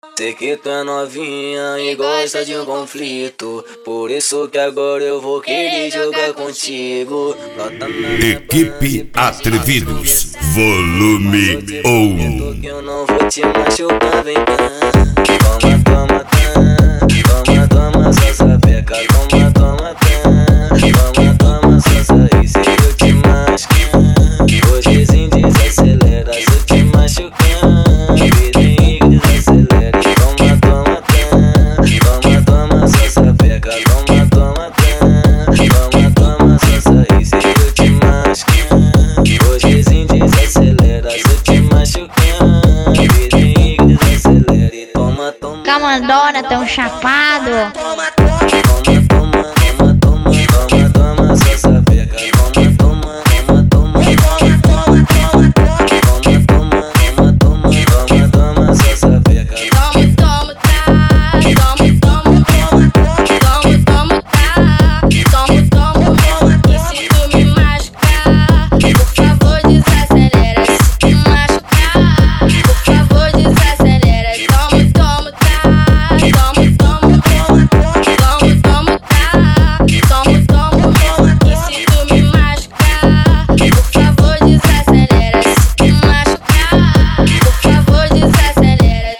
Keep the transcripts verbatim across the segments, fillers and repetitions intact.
Sei que tu é novinha e gosta de um conflito, por isso que agora eu vou querer jogar contigo. Equipe Atrevidos, volume um. Que eu não vou te machucar, vem cá. Toma, toma, toma, toma, toma, só sapeca. Toma, toma, toma, toma, toma, só sair. Se eu te machucar, hoje sim desacelera. Se eu te machucar, vizinho desacelera. Toma, toma, toma, toma, só sapeca. Toma, toma, toma, toma, só sair. Se eu te machucar, hoje sim desacelera. Se eu te machucar, vizinho desacelera. E toma, toma, Camandona tão chapado. toma, toma, toma, toma, toma, toma, só sapeca. Toma, toma, toma, toma, toma, toma, toma, toma, toma, toma, toma, só sapeca. Toma, toma, tá. Toma, toma, toma, toma, toma, tá. Toma, toma, toma. E se tu me machucar, por favor desacelera. Se tu me machucar, por favor desacelera. Toma, toma, tá. Toma, toma, toma, toma, toma, tá. Toma, toma, toma. E se tu me machucar, por favor desacelera. Se tu me machucar, por favor desacelera.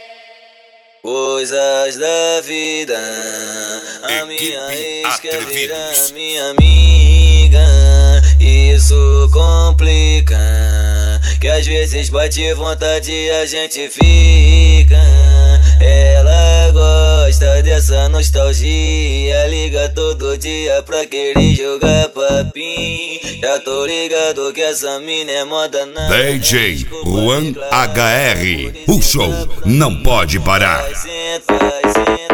Coisas da vida, a minha Equipe ex quer virar Atrevidos. minha amiga. Isso complica, que às vezes bate vontade e a gente fica. Ela gosta dessa nostalgia, liga todo dia pra querer jogar papim. Já tô ligado que essa mina é moda na D J Juan H R, o show não pode parar. Senta, senta.